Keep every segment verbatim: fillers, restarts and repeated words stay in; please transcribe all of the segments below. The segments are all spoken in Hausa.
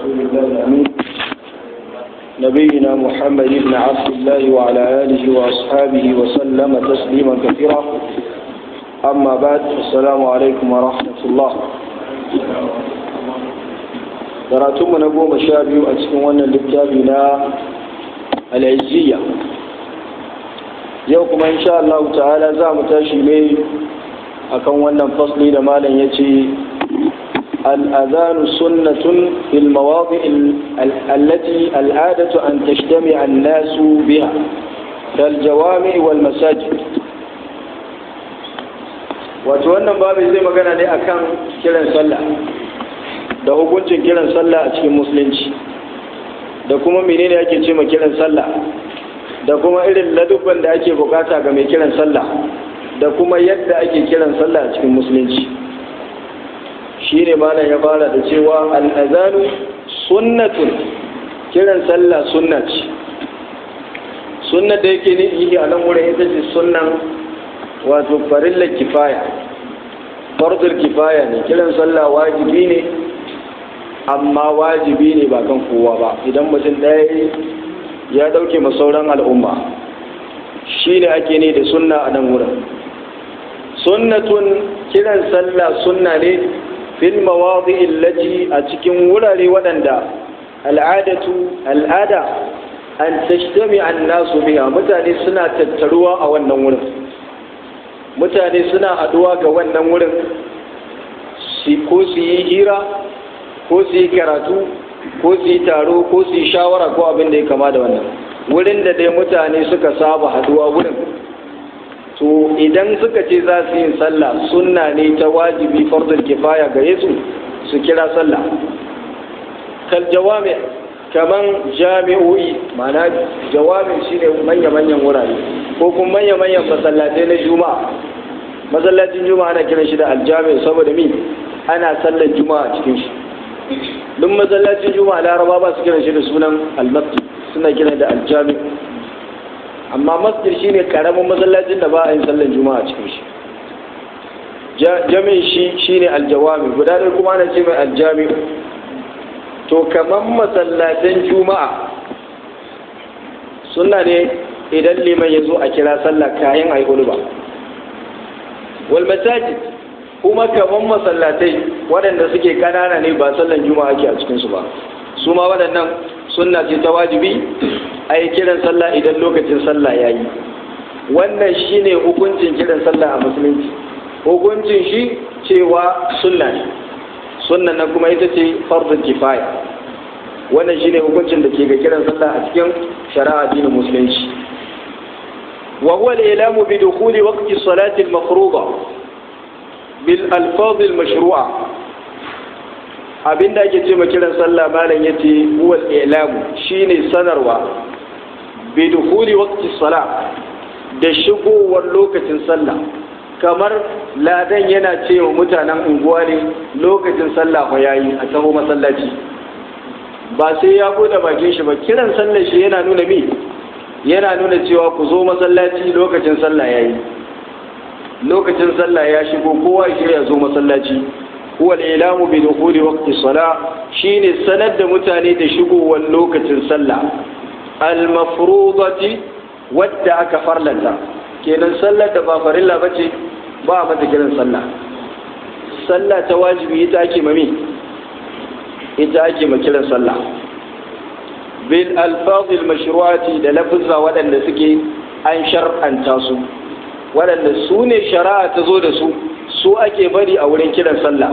رسول الله الأمين نبينا محمد بن عبد الله وعلى آله وأصحابه وسلم تسليما كثيرا أما بعد السلام عليكم ورحمة الله. دراتم نقوم شابي أتكون للكتابنا العزية يوكم إن شاء الله تعالى زعم تاشيمي أكون فصلي لمالا يتي الأذان سنة في المواضع التي العادة أن تجتمع الناس بها كالجوامع والمساجد. وتوانا بابي زي ما قال لي أكان كيران صلى da hukuncin kiran sallah a cikin musulunci da kuma menene ake ce ma kiran sallah da kuma irin ladubban da ake bukata ga mai kiran sallah da kuma yadda ake kiran sallah a cikin musulunci. shi ne malam ya fara da cewa al'azanu sunnatun, kiran sallah sunna ce. Sunna da yake ni a nan wurin ita ce sunnan wato farillar kifaya, fardul kifaya ne. Kiran sallah wajibi ne, amma wajibi ne ba kan kowa ba. Idan mutum ɗaya ya ɗauke ma sauran al'umma, shi ne ake ne da sunna a nan wurin. Sunnatun, kiran sallah sunna ne fil mawadi illati a cikin wurare waɗanda al'adatu al'ada an tashtami an nasu biya, mutane suna tattaruwa a wannan wurin, mutane suna haɗuwa ga wannan wurin ko su yi hira ko su yi karatu ko su yi taro ko su yi shawara ko abin da ya kama da wannan wurin da dai mutane suka saba haɗuwa wurin. to idan suka ce za su yin sallah sunna ne ta wajibi fardul kifaya ga yesu su kira sallah. kal jawami, kaman jami'o'i, ma'ana jawami shine manya-manyan wurare ko kuma manya-manyan masallatai na juma'a. Masallacin juma'a ana kiran shi da aljami saboda mi ana sallar juma'a cikin shi. duk masallacin juma'a laraba ba su kiran shi da sunan almasjid, suna kiran da aljami. amma masjid shine karamin masallacin da ba a yin sallar juma'a cikin shi. jami'in shi shine aljawami, guda ɗaya kuma ana ce mai aljami. to kaman masallacin juma'a sunna ne idan liman ya zo a kira sallah kayan ayi ba. wal masajid kuma kaman masallatai waɗanda suke kanana ne ba sallan juma'a ake a cikinsu ba, su ma waɗannan sunna ce ta wajibi a yi kiran sallah idan lokacin sallah ya yi. wannan shi ne hukuncin kiran sallah a musulunci. hukuncin shi cewa sunna ne, sunna na kuma ita ce fardun kifaya. wannan shi ne hukuncin da ke ga kiran sallah a cikin shari'a addinin musulunci. wa huwa al-ilamu bi dukhuli waqti salati al-mafruḍa bil alfaz al-mashru'a. abinda ake ce ma kiran sallah malam yace huwa al-ilamu shine sanarwa bi dukhuli waqti salat da shigowar lokacin sallah. kamar ladan yana ce wa mutanen unguwa ne lokacin sallah fa yayi a taho masallaci, ba sai ya bude bakin shi ba. kiran sallah shi yana nuna mi yana nuna cewa ku zo masallaci lokacin sallah yayi, lokacin sallah ya shigo, kowa ya zo masallaci. huwa al-ilamu bi dukhuli waqti salah shine sanar da mutane da shigowar lokacin sallah al-mafrudati wadda aka farlanta. kenan sallar da ba farilla bace ba mata kiran sallah. sallah ta wajibi ita ake mami ita ake ma kiran sallah bil alfaz al-mashru'ati da lafuzza waɗanda suke an shar'anta su, waɗanda su ne shari'a ta zo da su su ake bari a wurin kiran sallah.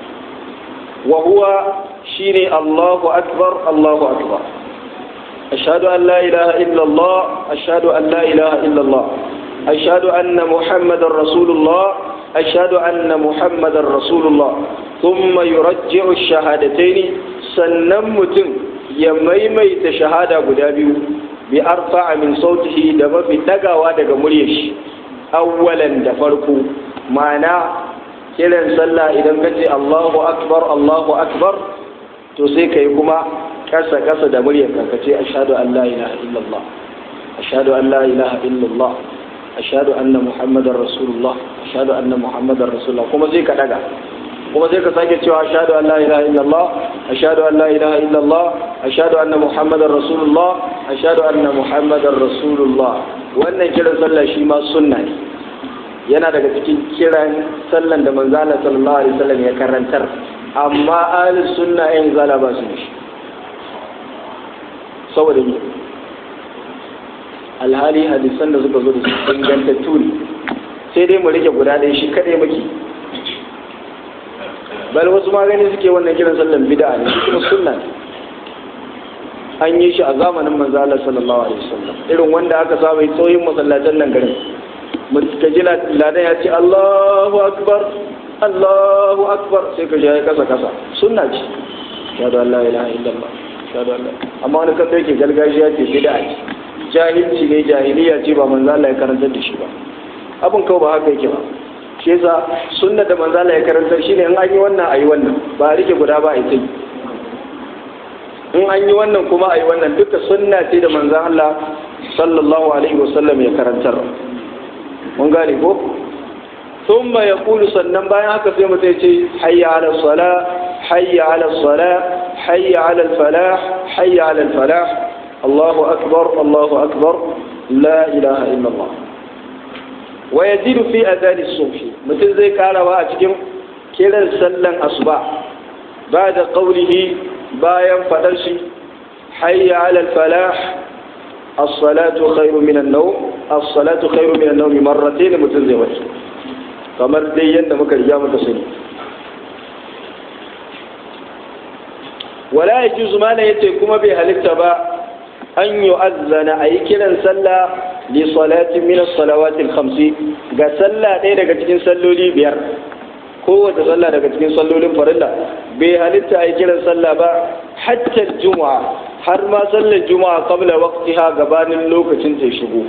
wa huwa shine Allahu akbar Allahu akbar, ashhadu an la ilaha illa Allah, ashhadu an la ilaha illa Allah, ashhadu anna muhammadar rasulullah, ashhadu anna muhammadar rasulullah. thumma yurajji'u ash-shahadatayn, sannan mutum ya maimaita shahada guda biyu bi arfa'a min sautihi, da mafi dagawa daga muryar shi. awwalan da farko, ma'ana kiran sallah idan ka ce Allahu akbar Allahu akbar to sai kai kuma kasa kasa da muryar ka ce ashhadu an la ilaha illallah, ashhadu an la ilaha illallah, ashhadu anna muhammadar rasulullah, ashhadu anna muhammadar rasulullah, kuma sai ka daga kuma sai ka sake cewa ashhadu an la ilaha illallah ashhadu an la ilaha illallah ashhadu anna muhammadar rasulullah ashhadu anna muhammadar rasulullah. Wannan kiran sallah shi ma sunna ne, yana daga cikin kiran sallan da manzo Allah sallallahu alaihi wasallam ya karantar, amma ahli sunna yan zala ba su shi saboda ni alhali hadisan da suka zo da su ingantattu ne, sai dai mu rike guda ɗaya shi kaɗai muke. bal wasu magani suke wannan kiran sallan bid'a ne kuma sunna ne, an yi shi a zamanin manzo Allah sallallahu alaihi wasallam, irin wanda aka saba yi tsohin masallatan nan garin, ka ji ladan ya ce Allahu akbar Allahu akbar sai ka ji ya kasa kasa, sunna ce ya da la ilaha illallah ya da Allah. Amma wani kan da yake gargajiya ce bid'a ce, jahilci ne, jahiliya ce, ba manzo Allah ya karantar da shi ba, abin kawai ba haka yake ba. Shi yasa sunna da manzo Allah ya karantar shine in an yi wannan ayi wannan, ba a rike guda ba a yi in an yi wannan kuma ayi wannan, duka sunna ce da manzo Allah sallallahu alaihi wasallam ya karantar. Mun gane ko? Thumma yaqulu, sannan bayan haka sai mutum ya ce hayya ala sala hayya ala sala hayya ala falah hayya ala falah, Allahu akbar Allahu akbar la ilaha illallah. Wa yazidu fi adhan as-subh, mutum zai karawa a cikin kiran sallan asuba ba'da qawlihi, bayan fadar shi hayya ala falah as-salatu khairu min an-nawm as-salatu khairu min an-nawm marratayn, mutum zai wace kamar dai yadda muka riga muka sani. Wala yajuzu, ma yace kuma bai halitta ba an yu'azzana ayi kiran sallah li salati min as-salawat al-khamsi, ga sallah ɗaya daga cikin salloli biyar, kowace sallah daga cikin sallolin farilla bai halitta ayi kiran sallah ba, hatta al-jumu'a, har ma sallar juma'a qabla waqtiha, gabanin lokacin ta shigo,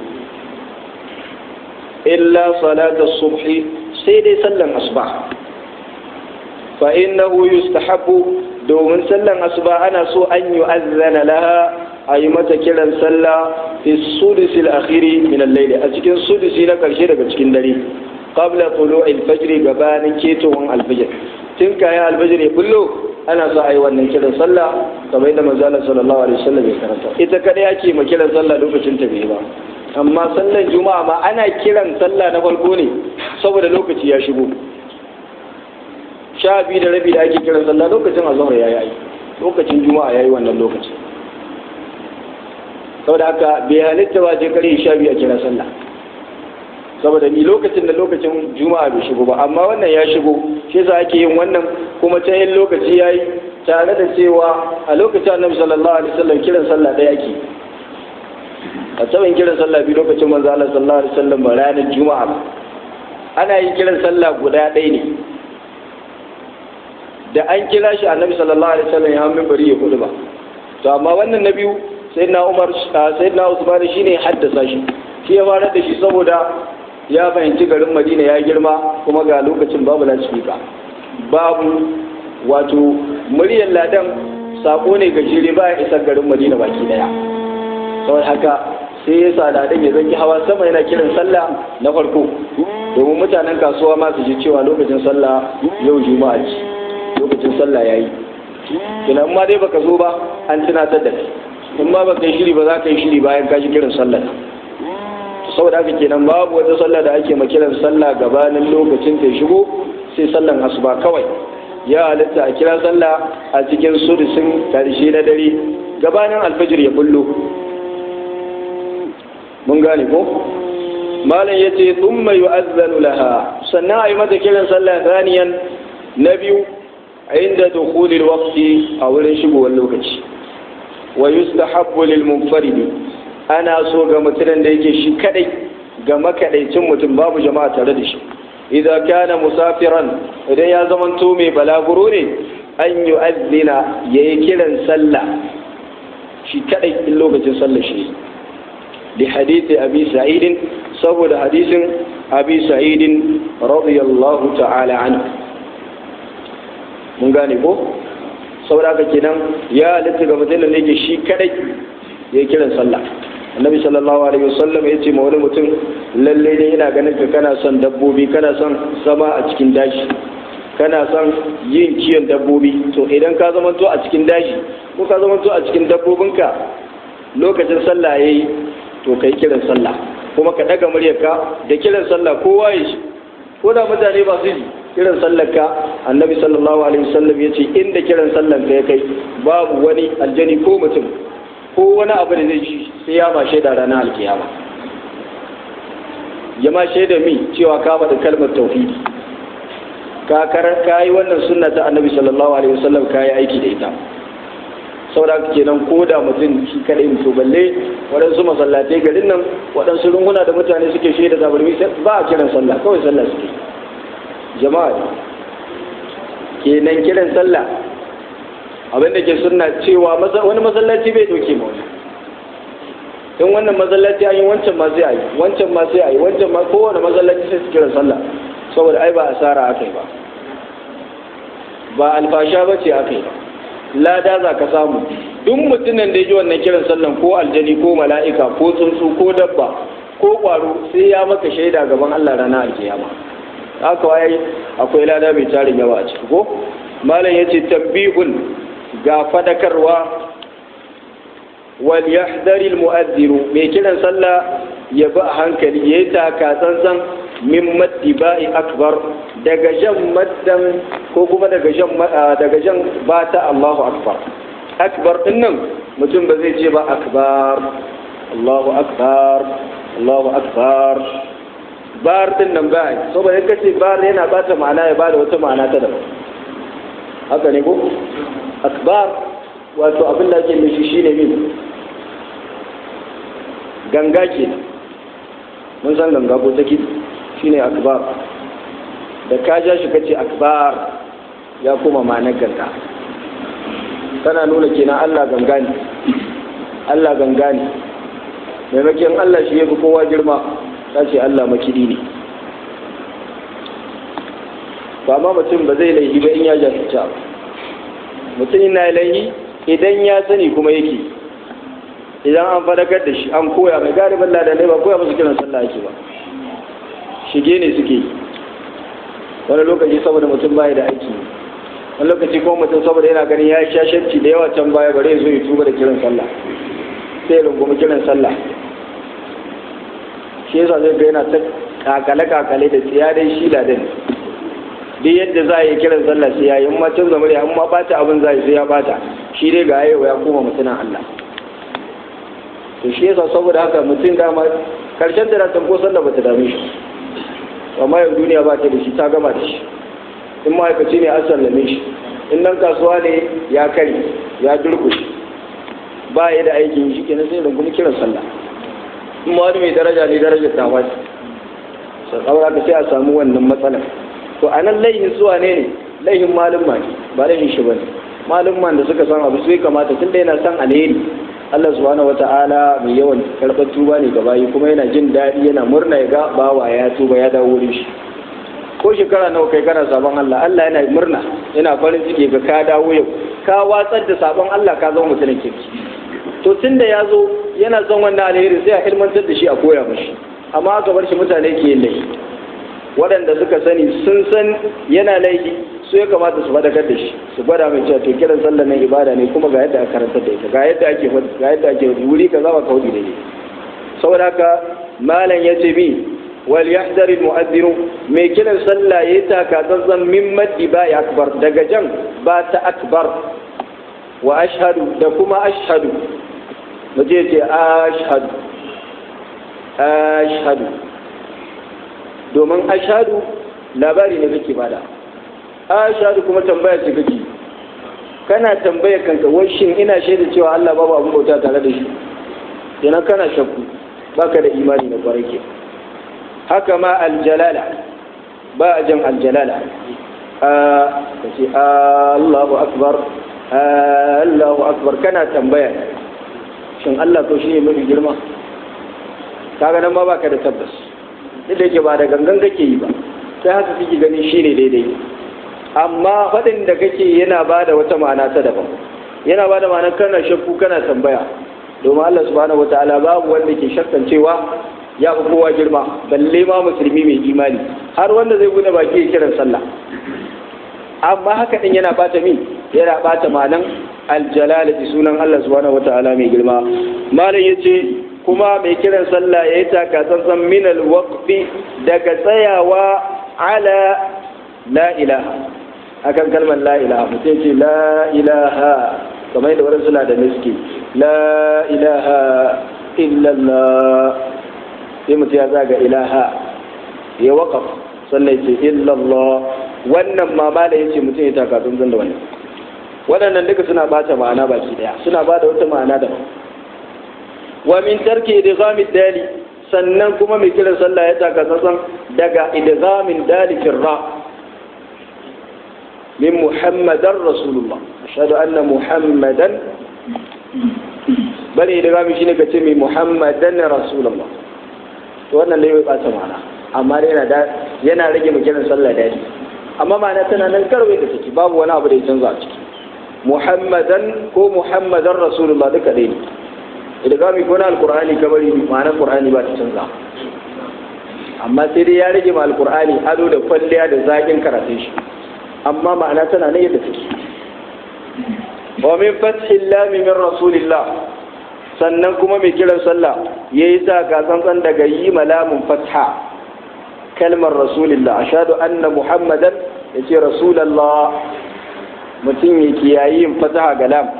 illa salat as-subhi, sai dai sallan asuba. Fa innahu yustahabbu, domin sallan asuba ana so an yu'azzana laha, ayi mata kiran sallah fi sudus al-akhiri min al-layl, a cikin sudusi na karshe daga cikin dare, qabla tulu'i al-fajr, gabanin ketowar al-fajr. Tun kayan al-fajr ya bullo ana so ayi wannan kiran sallah, kamar yadda manzo Allah sallallahu alaihi wasallam ya karanta. Ita kada yake ma kiran sallah lokacin ta bai ba, amma sallar juma'a ma ana kiran sallah na farko ne saboda lokaci ya shigo. Sha biyu da rabi da ake kiran sallah lokacin azhar ya yi, lokacin juma'a ya yi wannan lokaci. Saboda haka bai halitta ba je kare sha biyu a kira sallah, saboda ni lokacin da lokacin juma'a bai shigo ba, amma wannan ya shigo, shi yasa ake yin wannan. Kuma ta yin lokaci ya yi tare da cewa a lokacin annabi sallallahu alaihi wasallam kiran sallah ɗaya ake, a tsawon kiran sallah biyu lokacin manzo Allah sallallahu alaihi wasallam ba ranar juma'a, ana yin kiran sallah guda ɗaya ne, da an kira shi annabi sallallahu alaihi wasallam ya hamin bari ya kudu ba. To amma wannan na biyu sayyidina Umar sayyidina Usman shine haddasa shi, shi ya fara da shi saboda ya fahimci garin Madina ya girma, kuma ga lokacin babu lasfika, babu wato muryar ladan sako ne ga jire ba ya isa garin Madina baki daya. Saboda haka sai ya sa ladan ya zanki hawa sama yana kiran sallah na farko, domin mutanen kasuwa ma su ji cewa lokacin sallah yau juma'a ce, lokacin sallah yayi. Kina amma dai baka zo ba an tunatar da kai, in ma baka yi shiri ba za ka yi shiri bayan ka ji kiran sallah. Saboda haka kenan babu wata sallah da ake makiran sallah gabanin lokacin ta shigo sai sallan asuba kawai. Ya halitta a kira sallah a cikin sudusin karshe na dare gabanin alfajir ya bullo. Mun gane ko? Malam yace thumma yu'azzanu laha, sannan ayi mata kiran sallah thaniyan na biyu inda dukhulil waqti, a wurin shigowar lokaci. Wa yustahabbu lil munfaridi, ana so ga mutumin da yake shi kadai, ga makadaicin mutum babu jama'a tare da shi, idza kana musafiran, idan ya zamanto mai balaguro ne, an yu'azzina, yayi kiran sallah shi kadai in lokacin sallah shi. Li hadisi abi sa'id, saboda hadisin abi sa'id radiyallahu ta'ala anhu. Mun gane ko? Saboda haka kenan ya halitta ga mutumin da yake shi kadai yayi kiran sallah. Annabi sallallahu alaihi wasallam ya ce ma wani mutum, lalle dai ina ganin ka kana son dabbobi, kana son zama a cikin daji, kana son yin kiyon dabbobi, to idan ka zamanto a cikin daji ko ka zamanto a cikin dabbobinka lokacin sallah yayi to kai kiran sallah kuma ka daga muryarka da kiran sallah kowa ya shi ko da mutane ba su ji kiran sallar ka. Annabi sallallahu alaihi wasallam yace inda kiran sallar ka ya kai babu wani aljani ko mutum ko wani abu da zai ji sai ya ba shaida ranar alkiyama, ya ma shaida mi cewa ka faɗi kalmar tauhidi, ka ka yi wannan sunna ta Annabi sallallahu alaihi wasallam ka yi aiki da ita. saboda kenan ko da mutum shi kadai to balle waɗansu masallatai garin nan waɗansu runguna da mutane suke shaida zabarmi ba a kiran sallah, kawai sallah suke. Jama'a kenan kiran sallah abin da ke sunna cewa wani masallaci bai doke ma wani, in wannan masallaci an yi wancan ma sai a yi wancan ma sai a yi wancan ma kowane masallaci sai su kiran sallah, saboda ai ba asara aka yi ba, ba alfasha ba ce aka yi ba, lada za ka samu. Duk mutumin da ya ji wannan kiran sallan ko aljani ko mala'ika ko tsuntsu ko dabba ko ƙwaro sai ya maka shaida gaban Allah ranar alkiyama. Haka waye akwai lada mai tarin yawa a ciki ko? Malam yace tabbihun ga fadakarwa wal yahdari al mu'adhdhiru mai kiran sallah ya ba hankali yayi taka tsantsan min maddi ba'i akbar daga jan maddan ko kuma daga jan daga jan bata Allahu akbar. Akbar din nan mutum ba zai ce ba akbar Allahu akbar Allahu akbar, bar din nan ba saboda in kace bar yana bata ma'ana ya bada wata ma'ana ta daban, haka ne ko? Akbar wato abin da ake mishi shine min ganga kenan, mun san ganga ko take shine akbar, da ka ja shi kace akbar ya koma ma'anar ganga, kana nuna kenan Allah ganga ne, Allah ganga ne, maimakon Allah shi yafi kowa girma ta ce Allah makidi ne. Ba ma mutum ba zai laihi ba in ya jahilta, mutum yana laihi idan ya sani kuma yake, idan an fadakar da shi an koya mai galibin ladanai ba koya musu kiran sallah ake ba, shige ne suke yi. Wani lokaci saboda mutum baya da aiki, wani lokaci kuma mutum saboda yana ganin ya yi shashanci da yawa can baya bare zo ya tuba da kiran sallah sai ya rungumi kiran sallah. Shi yasa zai ga yana ta kakale-kakale da tsiya dai shi ladan, duk yadda za a yi kiran sallah sai ya yi, in ma canza murya in ma bata abin za sai ya bata, shi dai ga yau ya koma mutumin Allah. To shi yasa saboda haka mutum dama karshen da ratan ko sallah bata dame shi, amma yau duniya ba ta da shi ta gama da shi. In ma'aikaci ne an sallame shi, in nan kasuwa ne ya kari ya durkushe ba ya da aikin shi kenan sai rungumi kiran sallah. In ma wani mai daraja ne darajar ta wani sai saboda ka sai a samu wannan matsalar. To a nan laihin zuwa ne ne laihin malumma ne ba laihin shi bane, malumman da suka san abu sai kamata tun da yana san alheri. Allah subhanahu wata'ala mai yawan karɓar tuba ne ga bayi kuma yana jin daɗi yana murna ya ga bawa ya tuba ya dawo wurin shi. Ko shekara nawa kai kana sabon Allah, Allah yana murna yana farin ciki ga ka dawo yau ka watsar da sabon Allah ka zama mutumin kirki. To tun da ya zo yana son wannan alheri sai a ilmantar da shi a koya mashi, amma aka bar shi mutane ke yin laifi. Waɗanda suka sani sun san yana laifi su ya kamata su fadakar da shi, su gwada mai cewa to kiran sallar nan ibada ne kuma ga yadda aka karantar da ita, ga yadda ake ga yadda ake wuri kaza ba kaudi da ne. Saboda haka malam ya ce mi wal yahdar al mu'adhdhin mai kiran sallah yayi taka zanzan min maddi ba ya akbar daga jan ba ta akbar wa ashhadu da kuma ashhadu muje ce ashhadu ashhadu domin ashhadu labari ne kake bada, ashhadu kuma tambaya ce kake, kana tambaya kanka wai shin ina shaida cewa Allah babu abin bauta tare da shi, kenan kana shakku baka da imani na kwarai ke. Haka ma aljalala ba a jan aljalala a kace Allahu akbar Allahu akbar kana tambaya shin Allah ko shi ne mafi girma, kaga nan ma baka da tabbas, duk da yake ba da gangan kake yi ba sai haka kike ganin shi ne daidai, amma faɗin da kake yana ba da wata ma'ana ta daban, yana ba da ma'ana kana shakku kana tambaya, domin Allah subhanahu wataala babu wanda ke shakkan cewa ya fi kowa girma balle ma musulmi mai imani, har wanda zai bude baki ya kiran sallah amma haka din yana bata mi yana bata ma'anan aljalalati sunan Allah subhanahu wataala mai girma malam yace kuma mai kiran sallah yayi taka tsantsan min alwaqfi daga tsayawa ala la ilaha akan kalmar la ilaha mutum ce la ilaha kamar da wurin suna da niski la ilaha illallah sai mutum ya zaga ilaha ya waƙaf sannan ce illallah wannan ma ma da yace mutum ya taka tsantsan da wannan waɗannan duka suna bata ma'ana baki daya suna ba da wata ma'ana daban wa min tarki idghamid dali sannan kuma mai kiran sallah ya taka tsantsan daga idghamin dali fi ra min muhammadar rasulullah ashhadu anna muhammadan bane idghami shine kace mai muhammadan rasulullah to wannan dai bai bata ma'ana amma dai yana da yana rage mai kiran sallah dali amma ma'ana tana nan karwai da take babu wani abu da ya canza a ciki muhammadan ko muhammadan rasulullah duka dai ne idgami ko na alqur'ani kabari ma'anar qur'ani ba ta canza amma sai dai ya rage ma alqur'ani ado da kwalliya da zakin karatun shi amma ma'ana tana ne yadda take wa min fathil lam min rasulillah sannan kuma mai kiran sallah yayi ta ga tsantsan daga yi malamun fatha kalmar rasulillah ashhadu anna muhammadan yace rasulullah mutum ya kiyayi yin fataha ga lam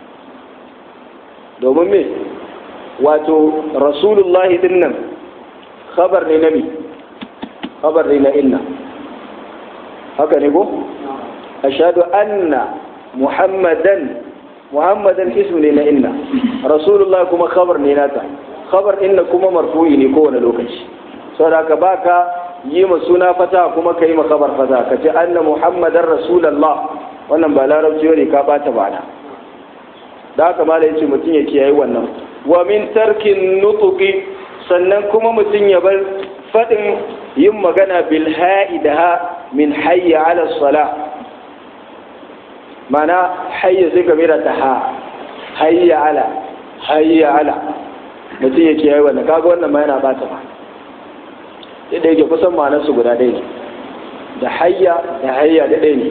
domin me wato rasulullahi din nan khabar ne nabi khabar ne na inna haka ne ko ashhadu anna muhammadan muhammadan ismu ne na inna rasulullahi kuma khabar ne nata khabar inna kuma marfu'i ne kowane lokaci saboda ka baka yi ma suna fata kuma ka yi ma khabar fata ka ce anna muhammadan rasulullah wannan ba larabci ne ka bata bana da haka mala yace mutum ya kiyaye wannan wa min tarkin nutuqi sannan kuma mutum ya bar fadin yin magana bil ha'i da ha min hayya ala salah mana hayya sai ka mira ta ha hayya ala hayya ala mutum ya kiyaye wannan kaga wannan ma yana bata ba da yake kusan ma'anar su guda ɗaya ne da hayya da hayya da ɗaya ne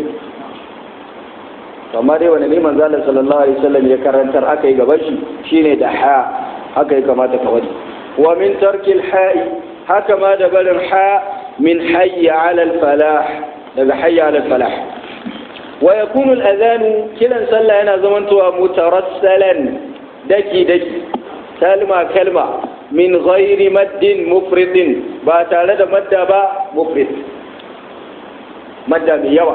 amma dai wani neman zalar sallallahu alaihi wasallam ya karantar aka yi gaban shi shine da ha haka ya kamata ka wani wa min tarkil ha'i haka ma da barin ha min hayya ala falah daga hayya ala falah wa yakunu al-adhan kiran sallah yana zamantowa mutarassalan daki daki kalma kalma min ghairi maddin mufridin ba tare da madda ba mufrid madda mai yawa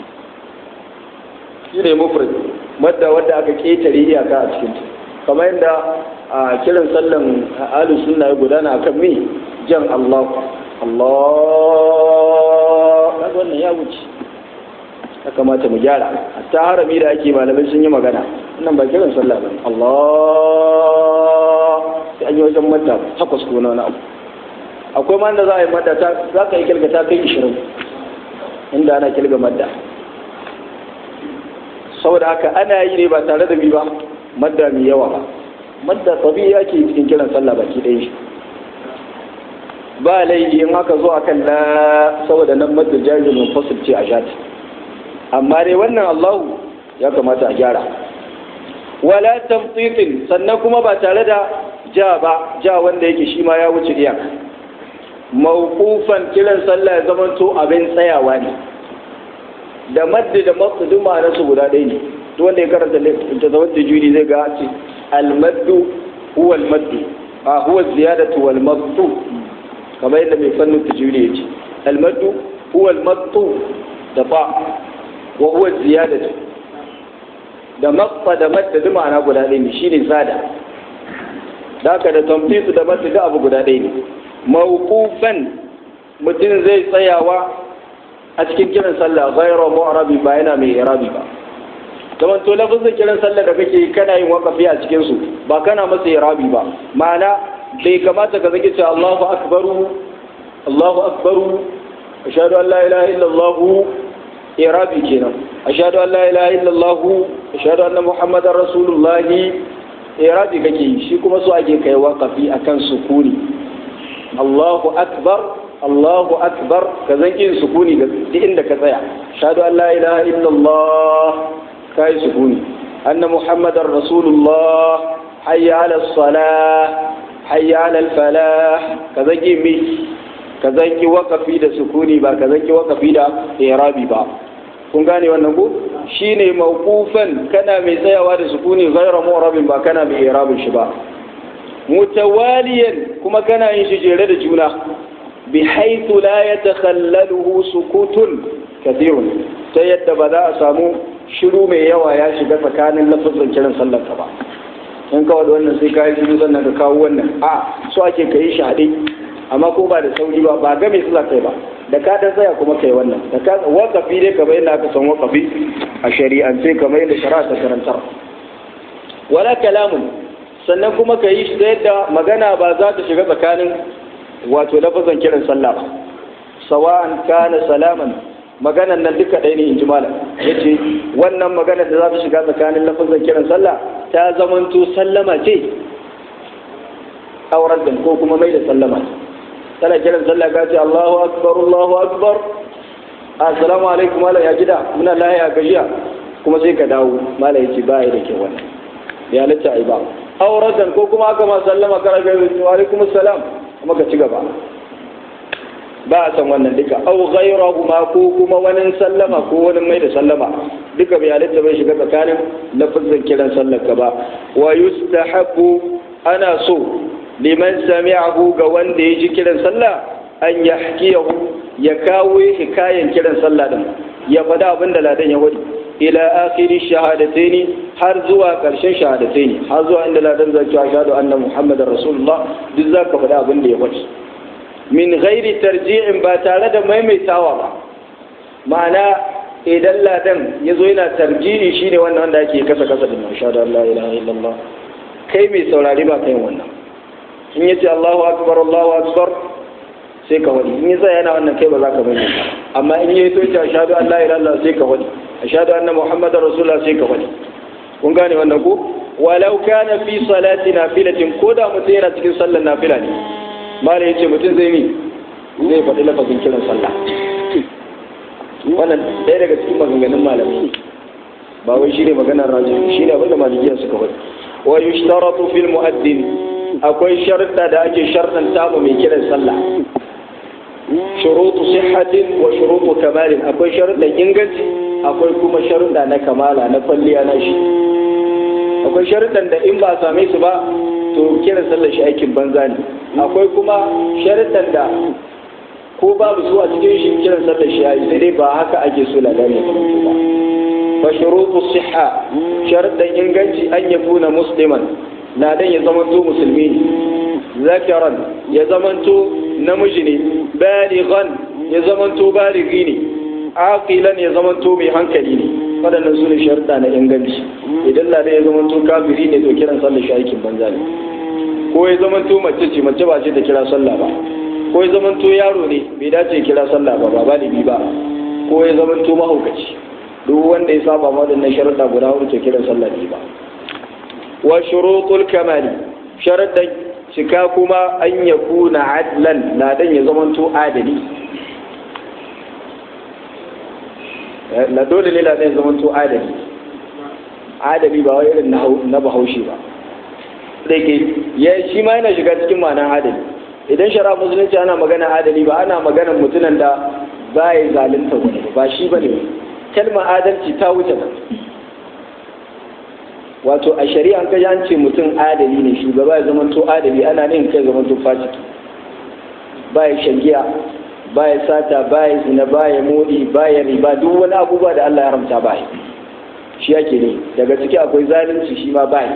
shi ne mufrid madda wadda aka ketare iyaka a cikin kamar yadda a kiran sallan ahlus sunna ya gudana akan me jan Allah Allah kaga wannan ya wuce ya kamata mu gyara hatta harami da ake malamai sun yi magana wannan ba kiran sallah bane Allah sai an yi wajen madda takwas ko na wani abu akwai ma da za a yi madda za ka yi kilga ta kai ishirin inda ana kilga madda saboda haka ana yi ne ba tare da bi ba madda mai yawa ba madda tabi yake cikin kiran sallah baki ɗaya shi ba laifi in haka zo akan la saboda nan madda jahil munfasil ce a shati amma dai wannan Allahu ya kamata a gyara wala tamtitin sannan kuma ba tare da ja ba ja wanda yake shi ma ya wuce iyaka mawqufan kiran sallah ya zamanto abin tsayawa ne da maddi da matsu duk ma'anar su guda ɗaya ne duk wanda ya karanta tazawwud da juri zai ga ce al-maddu huwa al-maddu a huwa ziyadatu wal maddu kamar yadda mai fannin tajwidi yace al-maddu huwa al-maddu da fa wa huwa ziyadatu da matsa da madda duk ma'ana guda ɗaya ne shine zada da haka da tamfisu da madda duk abu guda ɗaya ne mawqufan mutum zai tsayawa a cikin kiran sallah ghayra mu'rabi ba yana mai irabi ba kamar to lafazin kiran sallah da kake kana yin waqafi a cikin su ba kana masa irabi ba ma'ana bai kamata ka zaki ce Allahu akbaru Allahu akbaru ashhadu an la ilaha illallah irabi kenan ashhadu an la ilaha illallah ashhadu anna muhammadar rasulullah irabi kake shi kuma so ake kai waqafi akan sukuni Allahu akbar Allahu akbar ka zan yin sukuni ga duk inda ka tsaya shahadu an la ilaha illallah kai sukuni anna muhammadar rasulullah hayya ala salah hayya ala falah ka zan yi mi ka zan yi waqafi da sukuni ba ka zan yi waqafi da i'rabi ba kun gane wannan ko shine mawqufan kana mai tsayawa da sukuni ghayra mu'rabin ba kana mai i'rabin shi ba mutawaliyan kuma kana yin shi jere da juna بحيث لا يتخلله سكوت كثير تيد بدا سامو shiru mai yawa ya shiga tsakanin lafazin kiran sallar ka ba in ka wada wannan sai ka yi shiru sannan ka kawo wannan a so ake ka yi shi haɗe amma ko ba da sauri ba ba ga mai sallar kai ba da ka dan tsaya kuma kai wannan da ka waqafi dai kamar yadda aka san waqafi a shari'ance kamar yadda shari'a ta karantar wala kalamun sannan kuma ka yi shi da yadda magana ba za ta shiga tsakanin wato lafazan kiran sallah ba sawa'an kana salaman maganan nan duka ɗaya ne in ji malam yace wannan maganar da za ta shiga tsakanin lafazan kiran sallah ta zamanto sallama ce auren da ko kuma mai da sallama tana kiran sallah ka ce Allahu akbar Allahu akbar assalamu alaikum malam ya gida muna lahiya gajiya kuma sai ka dawo malam yace ba ya da ke wannan ya lata ai ba auren ko kuma aka ma sallama kana ga wa alaikum assalam kuma ka ci gaba ba a san wannan duka au ghayrahu ma ko kuma wani sallama ko wani mai da sallama duka bai halitta bai shiga tsakanin lafazin kiran sallar ka ba wa yustahabbu ana so liman sami'ahu ga wanda ya ji kiran sallah an yahkiyahu ya kawo hikayen kiran sallah din ya faɗa abin da ladan ya wadi ila akhiri shahadataini har zuwa karshen shahadataini har zuwa inda ladan zai ce ashhadu anna muhammadar rasulullah duk zaka faɗa abin da ya wadi min ghairi tarji'in ba tare da maimaitawa ba ma'ana idan ladan ya zo yana tarji'i shine wannan wanda ake kasa kasa din ashhadu an la ilaha illallah kai mai saurari ba kai wannan in yace Allahu akbar Allahu akbar sai ka wadi in yasa yana wannan kai ba za ka maimaita amma in yayi to yace ashhadu an la ilaha illallah sai ka wadi ashhadu anna muhammadar rasulullah sai ka wadi kun gane wannan ko walau kana fi salati nafilatin ko da mutum yana cikin sallar nafila ne malai yace mutum zai mi zai faɗi lafazin kiran sallah wannan ɗaya daga cikin maganganun malamai ba wai shine maganar raji shine abin da malikiya suka faɗi wa yushtaratu fil mu'addin akwai sharuɗa da ake sharɗanta mu mai kiran sallah shurutu sihhatin wa shurutu kamalin akwai sharuɗan inganci akwai kuma sharuɗa na kamala na kwalliya na shi akwai sharuɗan da in ba a same su ba to kiran sallar shi aikin banza ne akwai kuma sharuɗan da ko babu su a cikin shi kiran sallar shi yayi sai dai ba haka ake so la gane ba fa shurutu sihha sharuɗan inganci an yakuna musliman na dan ya zamanto musulmi ne zakaran ya zamanto namiji ne balighan ya zamanto baligi ne aqilan ya zamanto mai hankali ne waɗannan su ne sharuɗa na inganci idan ladan ya zamanto kafiri ne to kiran sallar shi aikin banza ne ko ya zamanto mace ce mace ba ce ta kira sallah ba ko ya zamanto yaro ne bai dace kira sallah ba ba baligi ba ko ya zamanto mahaukaci duk wanda ya saba ma waɗannan sharuɗa guda huɗu to kiran sallah ne ba wa shurutul kamali sharuɗan cika kuma an yakuna adlan ladan ya zamanto adali na dole ne ladan zaman to adali adali ba wai irin na bahaushe ba da ke ya shi ma yana shiga cikin ma'anar adali idan shara musulunci ana magana adali ba ana magana mutunan da ba ya zalunta wani ba shi ba ne kalmar adalci ta wuce nan wato a shari'a ka an ce mutum adali ne shugaba ya zaman to adali ana nin kai zaman to fasiki ba ya shagiya baya sata baya zina baya modi baya riba duk wani abubuwa da Allah ya haramta baya shi yake ne daga ciki akwai zalunci shi ma baya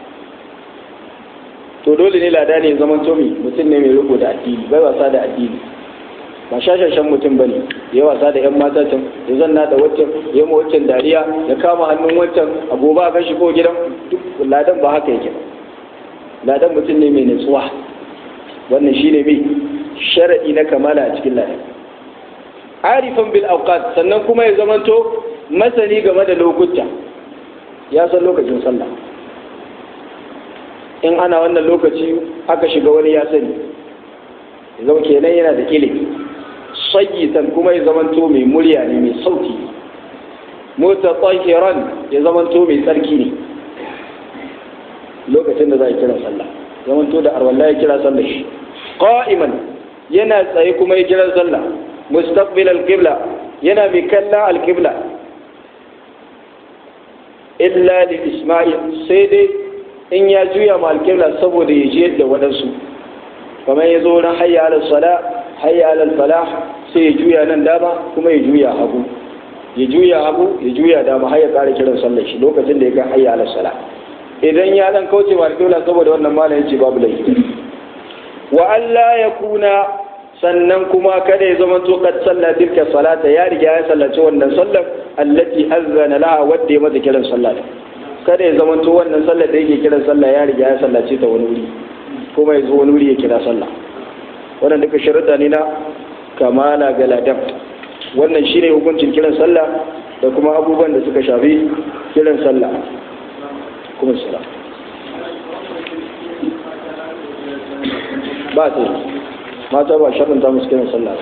to dole ne lada ne zaman tomi mutum ne mai riko da addini bai wasa da addini ba shashashan mutum bane ya wasa da yan mata can ya zanna da waccan ya ma waccan dariya ya kama hannun waccan a gobe a kan shi ko gidan duk ladan ba haka yake ladan mutum ne mai nutsuwa wannan shine mai sharadi na kamala a cikin ladan arifan bil awqat sannan kuma ya zamanto masani game da lokuta ya san lokacin sallah in ana wannan lokaci aka shiga wani ya sani zama kenan yana da ilimi sayyitan kuma ya zamanto mai murya ne mai sauti, mutatahhiran ya zamanto mai tsarki ne lokacin da za a kira sallah, zamanto da arwalla ya kira sallah shi, qa'iman yana tsaye kuma ya kira sallah, mustaqbil al-qibla yana mai kallon al-qibla, illa li isma'il sai dai in ya juya ma al-qibla saboda ya je da wadansu, kamar ya zo ran hayya ala sala hayya ala falah sai ya juya nan dama kuma ya juya hagu, ya juya hagu ya juya dama har ya kare kiran sallar shi lokacin da ya ga hayya ala sala. Idan ya dan kauce ma al-qibla saboda wannan malam yace babu laifi. Wa alla yakuna sannan kuma kada ya zama to kad salla tilka salata ya riga ya sallaci wannan sallar allati azana laha wadda ya mata kiran sallah, kada ya zama to wannan sallar da yake kiran sallah ya riga ya sallace ta wani wuri kuma ya zo wani wuri ya kira sallah. Wannan duka sharuɗa ne na kamala ga ladan. Wannan shine hukuncin kiran sallah da kuma abubuwan da suka shafi kiran sallah kuma sallah. Ba ta mata ba sharuɗa musu kiran sallah.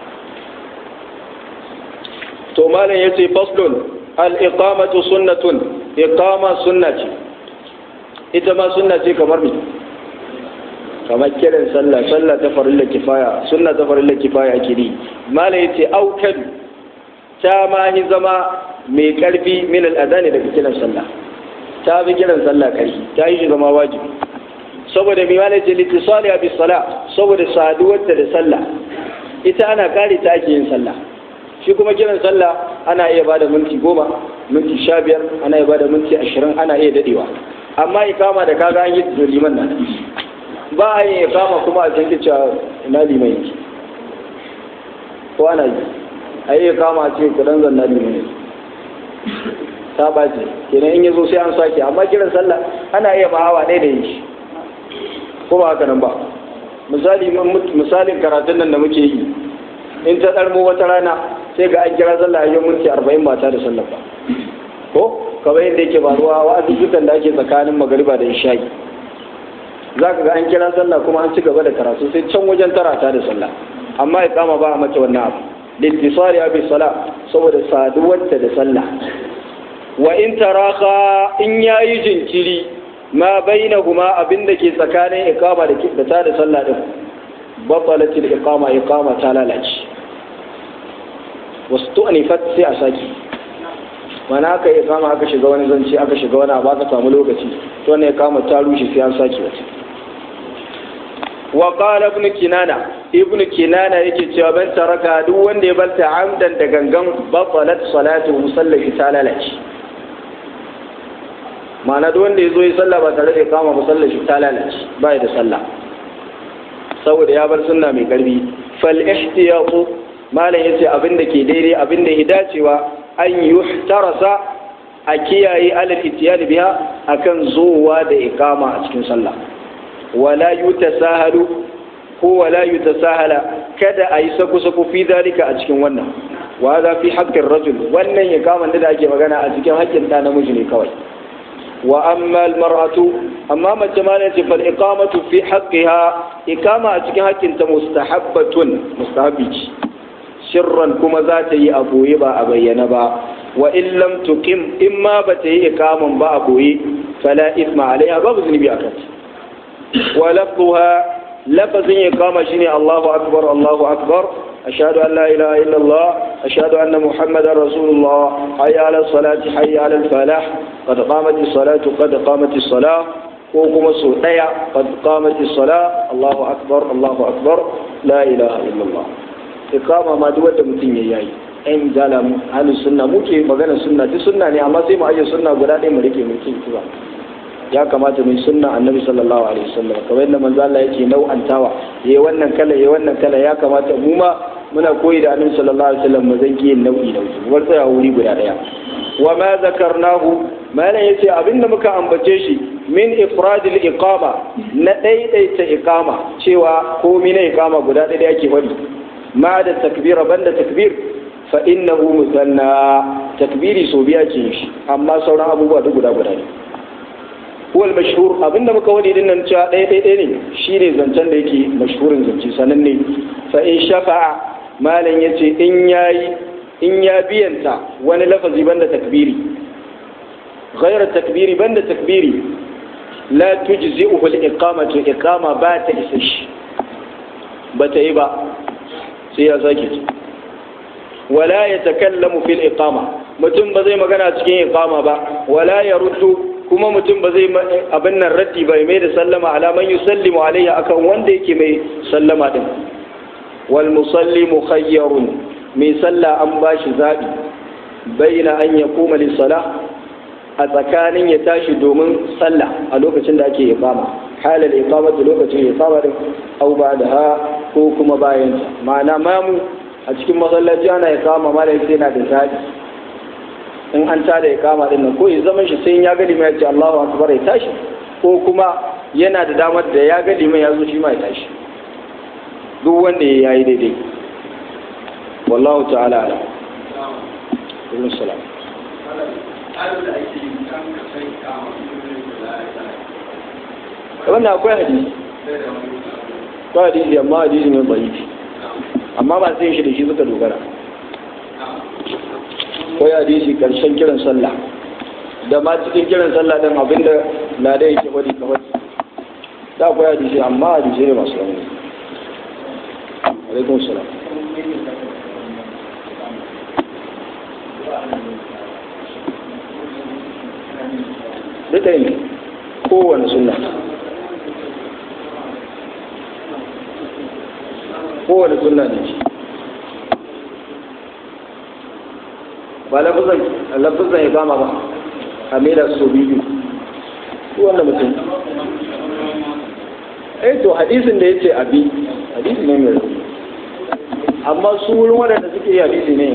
To malam yace faslun al-iqamatu sunnatun, iqama sunnati ita ma sunna ce kamar me kamar kiran sallah, sallah ta farilla kifaya, sunna ta farilla kifaya ake yi. Mala yace aukad ta ma hi zama mai karfi min al-adani daga kiran sallah, ta bi kiran sallah karfi, ta yi zama wajibi saboda mai mala yace litisali bi salah, saboda saduwar da sallah ita ana kare ta ake yin sallah. Shi kuma kiran sallah ana iya bada minti goma, minti sha biyar, ana iya bada minti ashirin, ana iya dadewa. Amma ikama da kaga an yi da liman nan ba a yi kama kuma a cikin cewa ina liman yake ko ana yi a yi kama a ce kudan zanna liman yake ta bace kenan in yazo sai an sake. Amma kiran sallah ana iya ma'awa ɗaya da yi ko ba haka nan ba. Misali misalin karatun nan da muke yi in ta ɗarmo wata rana sai ga an kira sallah yau minti arba'in ba ta da sallah ba ko kamar yadda yake faruwa wa'azuzzukan da ake tsakanin magariba da isha'i, za ka ga an kira sallah kuma an ci gaba da karatu sai can wajen tara ta da sallah. Amma iqama ba a mace wannan abu littisari abi sala saboda saduwarta da sallah. Wa in taraka in yayi jinkiri ma bainahuma abinda ke tsakanin iqama da ta da sallah din batalatil iqama iqama ta lalace wasu anifat sai a saki. Mana aka yi kama aka shiga wani zance aka shiga wani abu aka samu lokaci to ne kama ta rushe sai an sake wata. Wa qala ibn kinana ibn kinana yake cewa ban taraka duk wanda ya balta amdan da gangan batalat salatu musallati ta lalace. Mana duk wanda yazo yi sallah ba tare da kama musallashi ta lalace ba da sallah saboda ya bar sunna mai karbi. Fal ihtiyatu malan yace abinda ke daidai abinda ya dacewa an yuhtarasa a kiyaye alal itiyani biha akan zuwa da iqama a cikin sallah, wala yutasahalu ko wala yutasahala kada a yi saku-saku fi dalika a cikin wannan. Wa za fi haƙƙin rajul wannan iqaman da ake magana a cikin haƙƙin ɗa namiji ne kawai. Wa amma almar'atu amma mace ma ne ce fal iqamatu fi haqqiha iqama a cikin haƙƙin ta mustahabbatun mustahabbi sirran kuma za ta yi a boye ba a bayyana ba. Wa in lam tuqim in ma ba ta yi iqaman ba a boye fala isma alaiha babu zunubi a kanta. Wa lafzuha lafazin iqama shine Allahu akbar Allahu akbar ashhadu an la ilaha illa Allah ashhadu anna muhammadar rasulullah hayya ala salati hayya ala falah qad qamatis salatu qad qamatis salah ko kuma so daya qad qamatis salah Allahu akbar Allahu akbar la ilaha illa Allah. Iqama ma duk wanda mutum ya yayi ɗan zalamu ahlus sunna muke magana sunna duk sunna ne amma sai mu aje sunna guda ɗaya mu rike mutum kiba. Ya kamata mu sunna annabi sallallahu alaihi wasallam kamar yadda manzo Allah yake nau'antawa yayi wannan kala yayi wannan kala ya kamata mu ma muna koyi da annabi sallallahu alaihi wasallam mu zanki yin nau'i nau'i war tsaya wuri guda ɗaya. Wa ma zakarnahu malan yace abinda muka ambace shi min ifradil iqama na daidaita iqama cewa komai na iqama guda ɗaya yake wani ma da takbira banda takbir fa innahu musanna takbiri so biya ce shi amma sauran abubuwa duk guda guda ne. Huwal mashhur abinda muka wadi din nan cewa ɗaya ɗaya ɗaya ne shine zancen da yake mashhurin zance sananne. Fa in shafa'a malam yace in yayi in ya biyanta wani lafazi banda takbiri ghayra takbiri banda takbiri la tujzi'uhu al-iqamatu iqama ba ta isa shi ba ta yi ba sai ya sake ci wala yatakallamu fil iqama mutum ba zai magana cikin iqama ba wala yaruddu kuma mutum ba zai abin nan raddi bai mai da sallama alaman yusallimu alayya akan wanda yake mai sallama din wal musalli mukhayyarun mai sallah an bashi zabi baina an yaquma lis salah a tsakanin ya tashi domin sallah a lokacin da ake iqama halal iqamatu lokacin iqama din au ba'daha ko kuma bayan ma'ana mamu a cikin masallaci ana iqama malai sai na da zabi in an tada ya kama din nan ko ya zaman shi sai ya ga liman ya ce Allahu akbar ya tashi ko kuma yana da damar da ya ga liman ya zo shi ma ya tashi duk wanda ya yi daidai wallahu ta'ala ala alaikum salam wannan akwai hadisi ba hadisi amma hadisi ne bai amma ba sai shi da shi suka dogara akwai hadisi karshen kiran sallah da ma cikin kiran sallah din abinda lada yake wadi ka wadi da akwai hadisi amma hadisi ne masu rauni alaikum salam duka ne kowane sunna kowane sunna ne ba lafizan ya gama ba a mera so biyu ko wanda mutum eh to hadisin da ya ce abi hadisi ne mai rauni amma su wurin waɗanda suke yi hadisi ne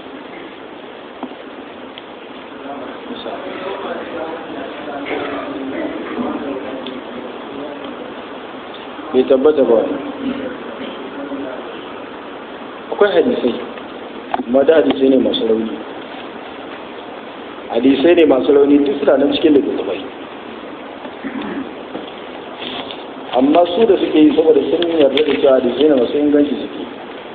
bai tabbata ba akwai hadisai amma da hadisai ne masu rauni hadisai ne masu rauni duk suna nan cikin littattafai amma su da suke yi saboda sun yarda da cewa hadisai ne masu inganci suke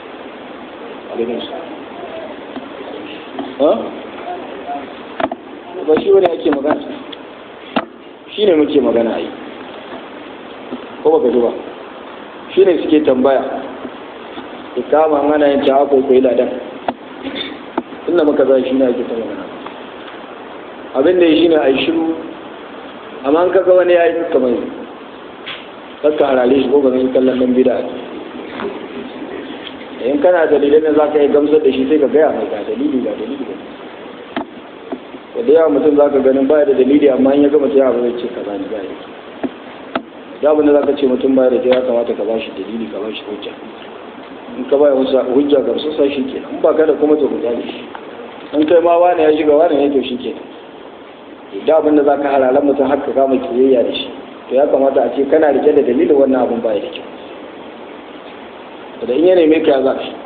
ba shi wani ake magana shi ne muke magana a yi ko baka ji ba shi ne suke tambaya ikama mana yin ta akwai kwai ladan inda maka za shi ne ake ta magana abin da ya shi ne a yi shiru amma an kaga wani ya yi kamar yi kakka harare shi ko ga zai kallon nan bida in kana dalilai ne za ka yi gamsar da shi sai ka gaya mai ga dalili ga dalili ga da yawa mutum za ka ganin baya da dalili amma in ya gama ta yawa zai ce ka zani baya da abin da za ka ce mutum baya da ta ya kamata ka ba shi dalili ka ba shi hujja in ka baya hujja ga su sa shi ke in ba ka da kuma to guda shi in kai ma wani ya shiga wani ya to shi ke da abin da za ka halalan mutum har ka kama kiyayya da shi to ya kamata a ce kana rike da dalilin wannan abin baya da kyau da in ya neme ka ya za shi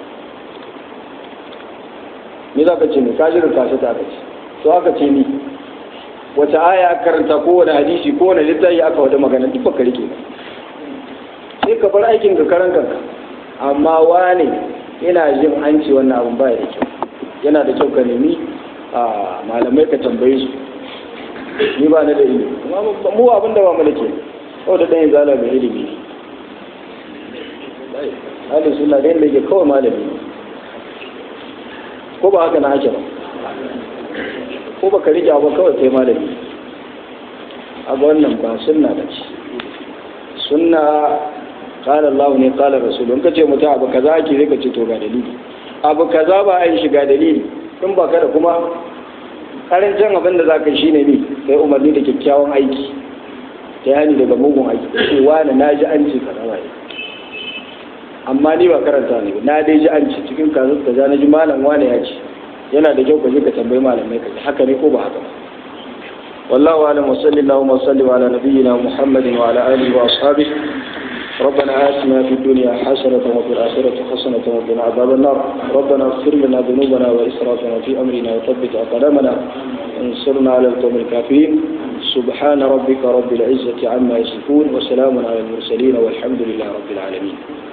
ni za ka ce ne ka shirin kasa ta aka ce to aka ce ni wata aya aka karanta ko wani hadisi ko wani littafi aka wada magana duk baka rike ba sai ka bar aikin ka karan kanka amma wane ina jin an ce wannan abin baya da kyau yana da kyau ka nemi a malamai ka tambaye su ni ba na da ilimi mu abin da ba mu da ke kawai da ɗayan zala mai ilimi halin suna da yadda ke kawai malami ko ba haka na ake ba ko ba ka rike ba kawai kai malami a ga wannan ba sunna da ce sunna qala Allah ne qala Rasul in kace mutum abu kaza ake zai kace to ga dalili abu kaza ba a yi shiga dalili in ba kada kuma karancin abin da zaka shine ne kai umarni da kyakkyawan aiki ta hani daga mugun aiki ce wani na ji an ce kaza ba amma ni ba karanta ne na dai ji an ce cikin kaza kaza na ji malam wani ya ce yana da kyau ka je ka tambayi malamai ka haka ne ko ba haka ba wallahu a'lam wa sallallahu wa sallim ala nabiyyina muhammadin wa ala alihi wa ashabihi ربنا آتنا في الدنيا حسنة وفي الآخرة حسنة وقنا عذاب النار ربنا اغفر لنا ذنوبنا وإسرافنا في أمرنا وثبت أقدامنا وانصرنا على القوم الكافرين سبحان ربك رب العزة عما يصفون وسلام على المرسلين والحمد لله رب العالمين